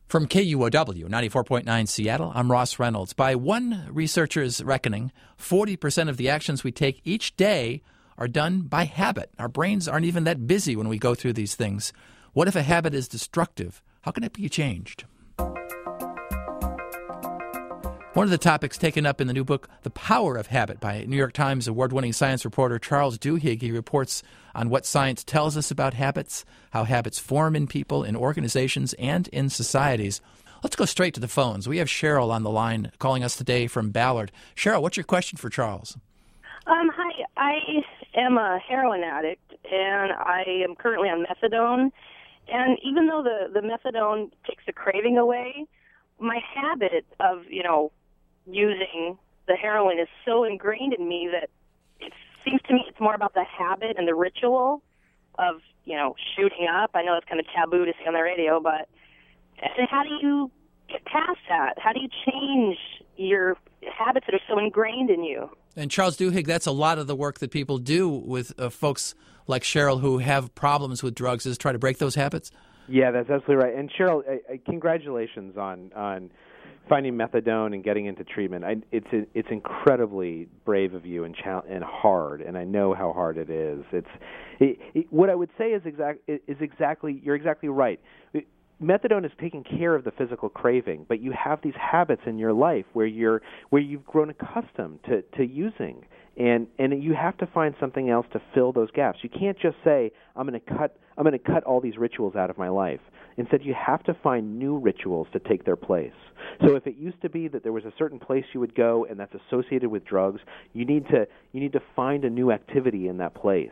From KUOW 94.9 Seattle, I'm Ross Reynolds. By one researcher's reckoning, 40% of the actions we take each day are done by habit. Our brains aren't even that busy when we go through these things. What if a habit is destructive? How can it be changed? One of the topics taken up in the new book, The Power of Habit, by New York Times award-winning science reporter Charles Duhigg. He reports on what science tells us about habits, how habits form in people, in organizations, and in societies. Let's go straight to the phones. We have Cheryl on the line calling us today from Ballard. Cheryl, what's your question for Charles? Hi. I am a heroin addict, and I am currently on methadone. And even though the methadone takes the craving away, my habit of, using the heroin is so ingrained in me that it seems to me it's more about the habit and the ritual of, shooting up. I know it's kind of taboo to say on the radio, but how do you get past that? How do you change your habits that are so ingrained in you? And Charles Duhigg, that's a lot of the work that people do with folks like Cheryl who have problems with drugs, is try to break those habits? Yeah, that's absolutely right. And Cheryl, congratulations on finding methadone and getting into treatment. It's incredibly brave of you and hard, and I know how hard it is. What I would say is exactly you're exactly right. Methadone is taking care of the physical craving, but you have these habits in your life where you've grown accustomed to using, and you have to find something else to fill those gaps. You can't just say I'm going to cut all these rituals out of my life. Instead, you have to find new rituals to take their place. So if it used to be that there was a certain place you would go and that's associated with drugs, you need to find a new activity in that place.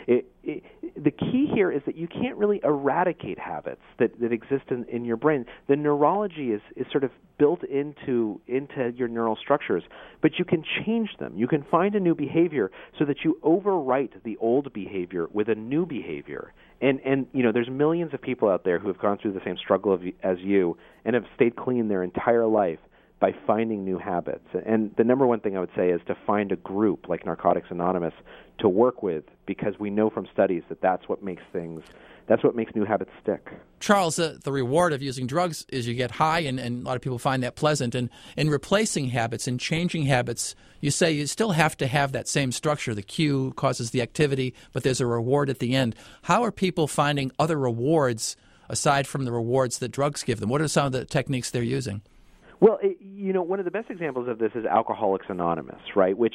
The key here is that you can't really eradicate habits that exist in your brain. The neurology is sort of built into your neural structures, but you can change them. You can find a new behavior so that you overwrite the old behavior with a new behavior. And there's millions of people out there who have gone through the same struggle as you and have stayed clean their entire life by finding new habits. And the number one thing I would say is to find a group like Narcotics Anonymous to work with, because we know from studies that that's what makes new habits stick. Charles, the reward of using drugs is you get high, and a lot of people find that pleasant. And in replacing habits and changing habits, you say you still have to have that same structure. The cue causes the activity, but there's a reward at the end. How are people finding other rewards aside from the rewards that drugs give them? What are some of the techniques they're using? Well, one of the best examples of this is Alcoholics Anonymous, right? Which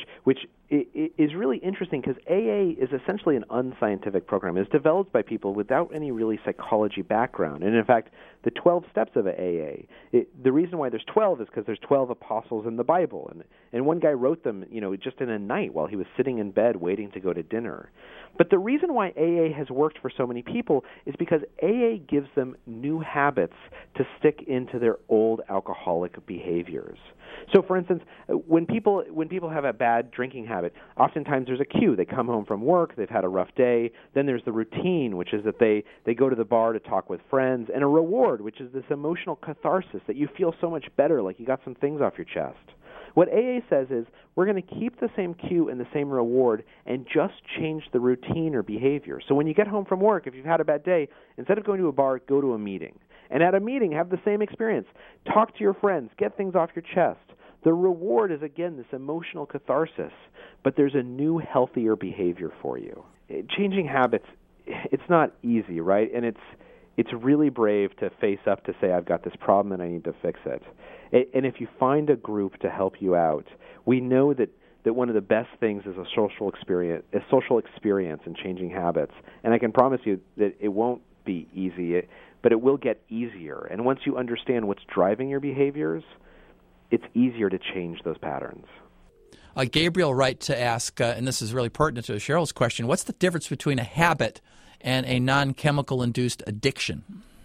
is really interesting because AA is essentially an unscientific program. It's developed by people without any really psychology background. And in fact, the 12 steps of AA, the reason why there's 12 is because there's 12 apostles in the Bible. And one guy wrote them, just in a night while he was sitting in bed waiting to go to dinner. But the reason why AA has worked for so many people is because AA gives them new habits to stick into their old alcoholic behaviors. So, for instance, when people have a bad drinking habit, oftentimes there's a cue. They come home from work, they've had a rough day. Then there's the routine, which is that they go to the bar to talk with friends, and a reward, which is this emotional catharsis that you feel so much better, like you got some things off your chest. What AA says is we're going to keep the same cue and the same reward and just change the routine or behavior. So when you get home from work, if you've had a bad day, instead of going to a bar, go to a meeting. And at a meeting, have the same experience. Talk to your friends. Get things off your chest. The reward is, again, this emotional catharsis, but there's a new, healthier behavior for you. Changing habits, it's not easy, right? And it's really brave to face up to say, I've got this problem and I need to fix it. And if you find a group to help you out, we know that one of the best things is a social experience in changing habits. And I can promise you that it won't be easy, but it will get easier. And once you understand what's driving your behaviors, it's easier to change those patterns. Gabriel writes to ask, and this is really pertinent to Cheryl's question, what's the difference between a habit and a non-chemical induced addiction?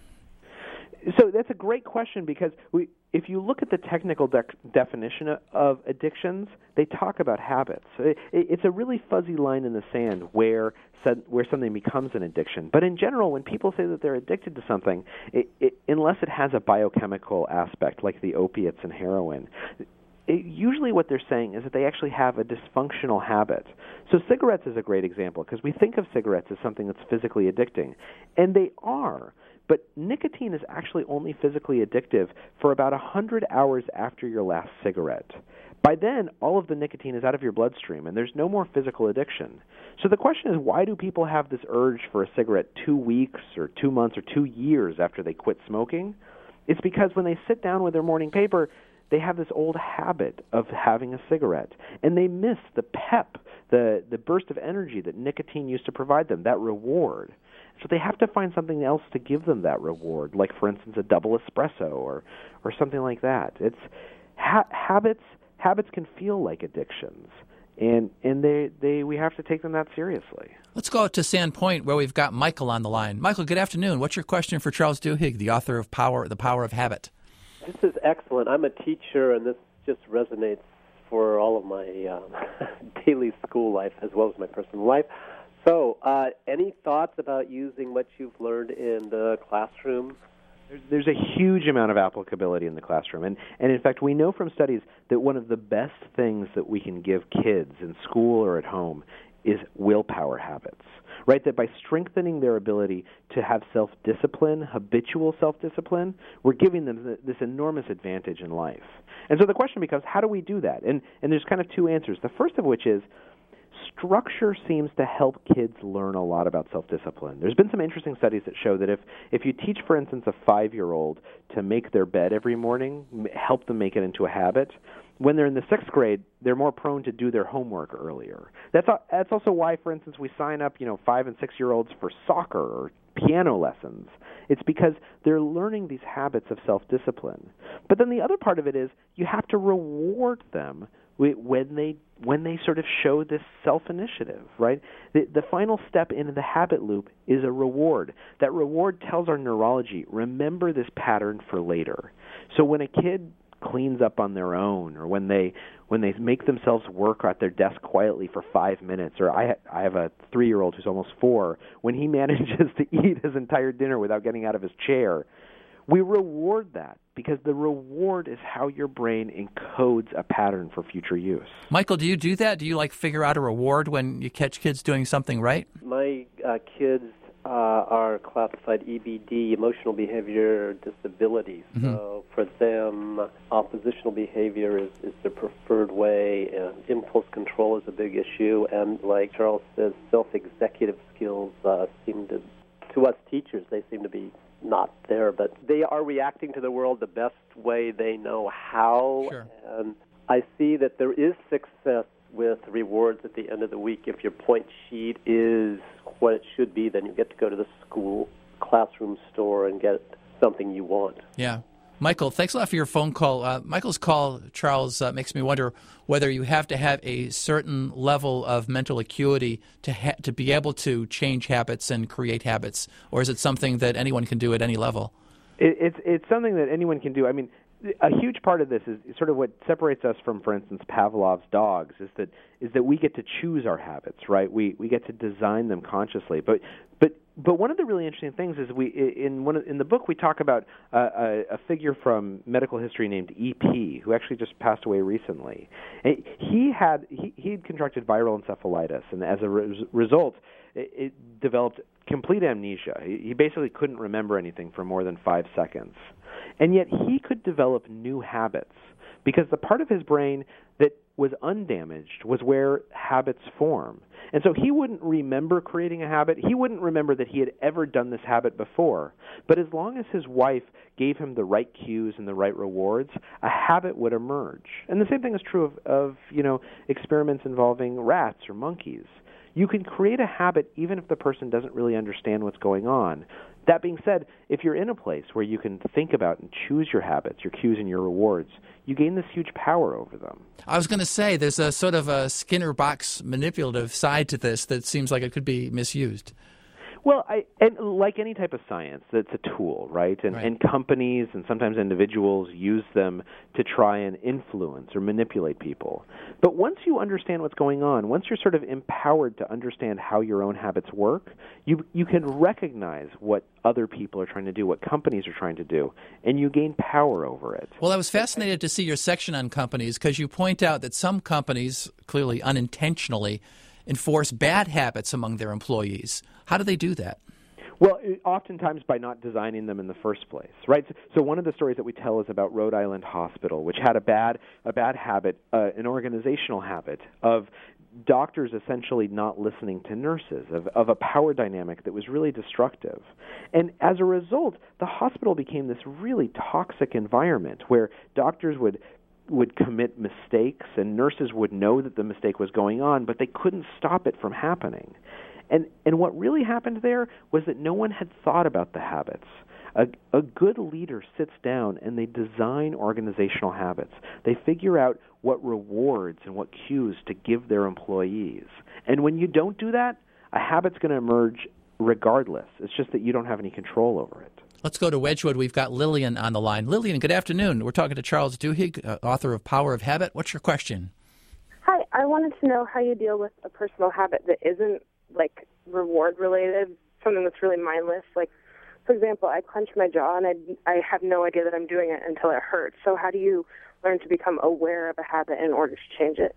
So that's a great question because if you look at the technical definition of addictions, they talk about habits. It's a really fuzzy line in the sand where something becomes an addiction. But in general, when people say that they're addicted to something, unless it has a biochemical aspect like the opiates and heroin, usually what they're saying is that they actually have a dysfunctional habit. So cigarettes is a great example because we think of cigarettes as something that's physically addicting, and they are. But nicotine is actually only physically addictive for about 100 hours after your last cigarette. By then, all of the nicotine is out of your bloodstream, and there's no more physical addiction. So the question is, why do people have this urge for a cigarette 2 weeks or 2 months or 2 years after they quit smoking? It's because when they sit down with their morning paper, they have this old habit of having a cigarette, and they miss the pep, the burst of energy that nicotine used to provide them, that reward. So they have to find something else to give them that reward, like, for instance, a double espresso or something like that. It's habits can feel like addictions, and we have to take them that seriously. Let's go out to Sandpoint, where we've got Michael on the line. Michael, good afternoon. What's your question for Charles Duhigg, the author of The Power of Habit? This is excellent. I'm a teacher, and this just resonates for all of my daily school life as well as my personal life. So, any thoughts about using what you've learned in the classroom? There's a huge amount of applicability in the classroom. And in fact, we know from studies that one of the best things that we can give kids in school or at home is willpower habits, right? That by strengthening their ability to have self-discipline, habitual self-discipline, we're giving them this enormous advantage in life. And so the question becomes, how do we do that? And there's kind of two answers. The first of which is, structure seems to help kids learn a lot about self-discipline. There's been some interesting studies that show that if you teach, for instance, a 5-year-old to make their bed every morning, help them make it into a habit, when they're in the 6th grade, they're more prone to do their homework earlier. That's also why, for instance, we sign up 5- and 6-year-olds for soccer or piano lessons. It's because they're learning these habits of self-discipline. But then the other part of it is you have to reward them when they sort of show this self-initiative, right? The final step in the habit loop is a reward. That reward tells our neurology, remember this pattern for later. So when a kid cleans up on their own, or when they make themselves work at their desk quietly for 5 minutes, or I have a 3-year-old who's almost 4, when he manages to eat his entire dinner without getting out of his chair, we reward that because the reward is how your brain encodes a pattern for future use. Michael, do you do that? Do you figure out a reward when you catch kids doing something right? My kids are classified EBD, emotional behavior disabilities. Mm-hmm. So for them, oppositional behavior is the preferred way, and impulse control is a big issue. And like Charles says, self-executive skills seem to us teachers, they seem to be not there, but they are reacting to the world the best way they know how. Sure. And I see that there is success with rewards at the end of the week. If your point sheet is what it should be, then you get to go to the school classroom store and get something you want. Yeah. Michael, thanks a lot for your phone call. Michael's call, Charles, makes me wonder whether you have to have a certain level of mental acuity to be able to change habits and create habits, or is it something that anyone can do at any level? It's something that anyone can do. I mean, a huge part of this is sort of what separates us from, for instance, Pavlov's dogs, is that we get to choose our habits, right? We get to design them consciously. But one of the really interesting things is in the book we talk about a figure from medical history named E.P., who actually just passed away recently. And he'd contracted viral encephalitis, and as a result, it developed complete amnesia. He basically couldn't remember anything for more than 5 seconds. And yet he could develop new habits because the part of his brain that was undamaged was where habits form. And so he wouldn't remember creating a habit. He wouldn't remember that he had ever done this habit before. But as long as his wife gave him the right cues and the right rewards, a habit would emerge. And the same thing is true of experiments involving rats or monkeys. You can create a habit even if the person doesn't really understand what's going on. That being said, if you're in a place where you can think about and choose your habits, your cues and your rewards, you gain this huge power over them. I was going to say, there's a sort of a Skinner box manipulative side to this that seems like it could be misused. Well, and like any type of science, that's a tool, right? And companies and sometimes individuals use them to try and influence or manipulate people. But once you understand what's going on, once you're sort of empowered to understand how your own habits work, you can recognize what other people are trying to do, what companies are trying to do, and you gain power over it. Well, I was fascinated to see your section on companies because you point out that some companies, clearly unintentionally, enforce bad habits among their employees. How do they do that? Well, oftentimes by not designing them in the first place, right? So one of the stories that we tell is about Rhode Island Hospital, which had a bad habit, an organizational habit of doctors essentially not listening to nurses, of a power dynamic that was really destructive. And as a result, the hospital became this really toxic environment where doctors would commit mistakes and nurses would know that the mistake was going on, but they couldn't stop it from happening. And what really happened there was that no one had thought about the habits. A good leader sits down and they design organizational habits. They figure out what rewards and what cues to give their employees. And when you don't do that, a habit's going to emerge regardless. It's just that you don't have any control over it. Let's go to Wedgwood. We've got Lillian on the line. Lillian, good afternoon. We're talking to Charles Duhigg, author of Power of Habit. What's your question? Hi, I wanted to know how you deal with a personal habit that isn't like reward related, something that's really mindless. Like, for example, I clench my jaw and I have no idea that I'm doing it until it hurts. So how do you learn to become aware of a habit in order to change it?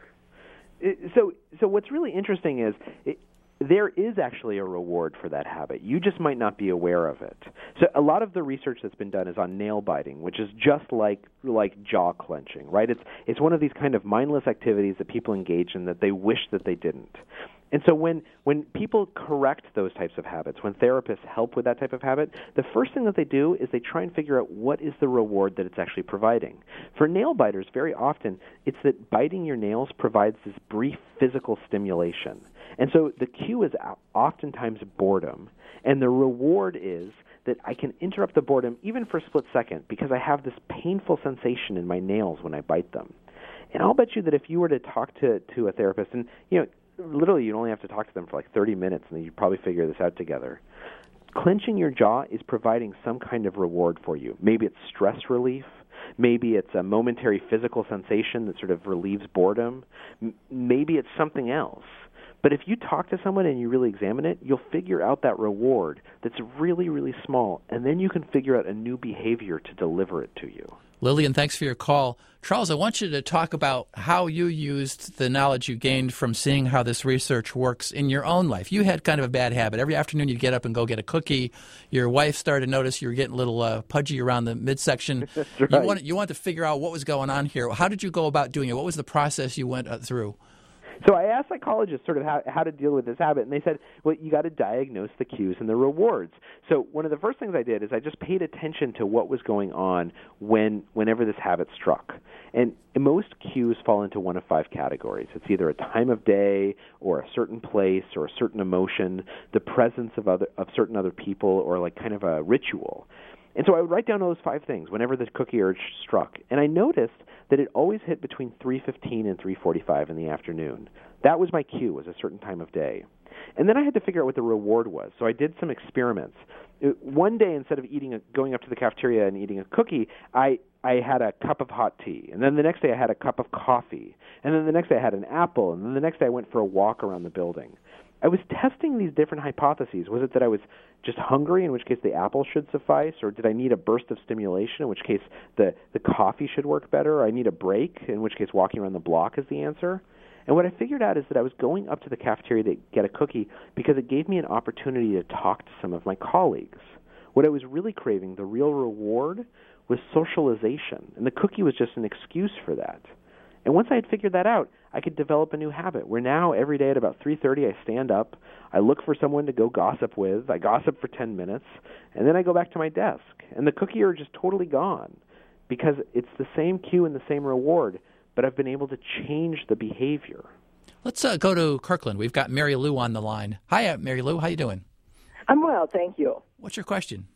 So what's really interesting is there is actually a reward for that habit. You just might not be aware of it. So a lot of the research that's been done is on nail biting, which is just like jaw clenching, right? It's one of these kind of mindless activities that people engage in that they wish that they didn't. And so when people correct those types of habits, when therapists help with that type of habit, the first thing that they do is they try and figure out what is the reward that it's actually providing. For nail biters, very often, it's that biting your nails provides this brief physical stimulation. And so the cue is oftentimes boredom, and the reward is that I can interrupt the boredom even for a split second because I have this painful sensation in my nails when I bite them. And I'll bet you that if you were to talk to a therapist, and literally you only have to talk to them for like 30 minutes and then you'd probably figure this out together. Clenching your jaw is providing some kind of reward for you. Maybe it's stress relief. Maybe it's a momentary physical sensation that sort of relieves boredom. Maybe it's something else. But if you talk to someone and you really examine it, you'll figure out that reward that's really, really small, and then you can figure out a new behavior to deliver it to you. Lillian, thanks for your call. Charles, I want you to talk about how you used the knowledge you gained from seeing how this research works in your own life. You had kind of a bad habit. Every afternoon you'd get up and go get a cookie. Your wife started to notice you were getting a little pudgy around the midsection. That's right. You wanted to figure out what was going on here. How did you go about doing it? What was the process you went through? So I asked psychologists sort of how to deal with this habit, and they said, well, you got to diagnose the cues and the rewards. So one of the first things I did is I just paid attention to what was going on whenever this habit struck. And most cues fall into one of 5 categories. It's either a time of day or a certain place or a certain emotion, the presence of certain other people, or like kind of a ritual. And so I would write down those 5 things whenever this cookie urge struck. And I noticed that it always hit between 3:15 and 3:45 in the afternoon. That was my cue, was a certain time of day. And then I had to figure out what the reward was. So I did some experiments. One day, instead of going up to the cafeteria and eating a cookie, I had a cup of hot tea. And then the next day I had a cup of coffee. And then the next day I had an apple. And then the next day I went for a walk around the building. I was testing these different hypotheses. Was it that I was just hungry, in which case the apple should suffice, or did I need a burst of stimulation, in which case the coffee should work better, or I need a break, in which case walking around the block is the answer? And what I figured out is that I was going up to the cafeteria to get a cookie because it gave me an opportunity to talk to some of my colleagues. What I was really craving, the real reward, was socialization, and the cookie was just an excuse for that. And once I had figured that out, I could develop a new habit where now every day at about 3:30 I stand up, I look for someone to go gossip with, I gossip for 10 minutes, and then I go back to my desk. And the cookie urge is totally gone because it's the same cue and the same reward, but I've been able to change the behavior. Let's go to Kirkland. We've got Mary Lou on the line. Hi, Mary Lou. How you doing? I'm well, thank you. What's your question?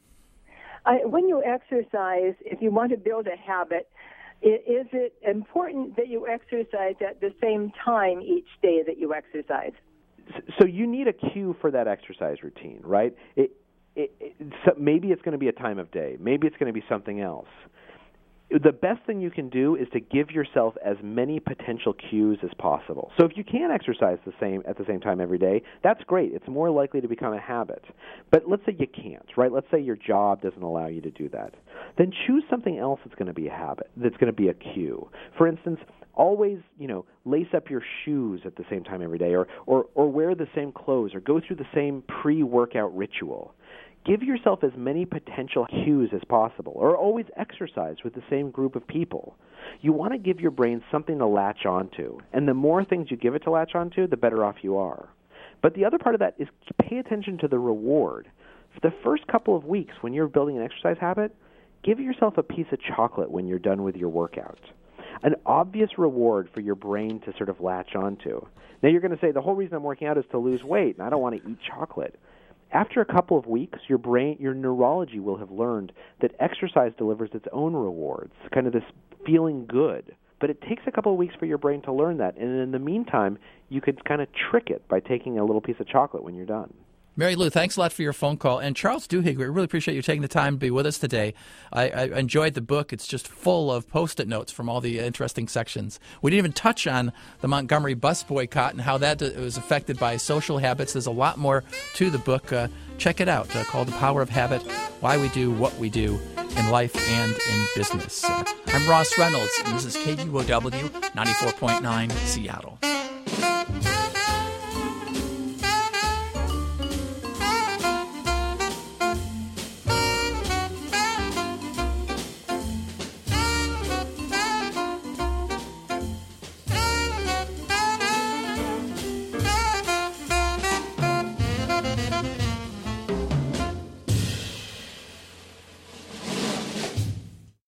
When you exercise, if you want to build a habit, is it important that you exercise at the same time each day that you exercise? So you need a cue for that exercise routine, right? So maybe it's going to be a time of day. Maybe it's going to be something else. the best thing you can do is to give yourself as many potential cues as possible. So if you can exercise at the same time every day, that's great. It's more likely to become a habit. But let's say you can't, right? Let's say your job doesn't allow you to do that. Then choose something else that's going to be a habit, that's going to be a cue. For instance, always, lace up your shoes at the same time every day, or wear the same clothes, or go through the same pre-workout ritual. Give yourself as many potential cues as possible, or always exercise with the same group of people. You want to give your brain something to latch onto, and the more things you give it to latch onto, the better off you are. But the other part of that is pay attention to the reward. For the first couple of weeks when you're building an exercise habit, give yourself a piece of chocolate when you're done with your workout. An obvious reward for your brain to sort of latch onto. Now you're going to say, the whole reason I'm working out is to lose weight, and I don't want to eat chocolate. After a couple of weeks, your neurology will have learned that exercise delivers its own rewards, kind of this feeling good. But it takes a couple of weeks for your brain to learn that, and in the meantime, you could kind of trick it by taking a little piece of chocolate when you're done. Mary Lou, thanks a lot for your phone call. And Charles Duhigg, we really appreciate you taking the time to be with us today. I enjoyed the book. It's just full of Post-it notes from all the interesting sections. We didn't even touch on the Montgomery bus boycott and how that was affected by social habits. There's a lot more to the book. Check it out, called The Power of Habit, Why We Do What We Do in Life and in Business. I'm Ross Reynolds, and this is KUOW 94.9 Seattle.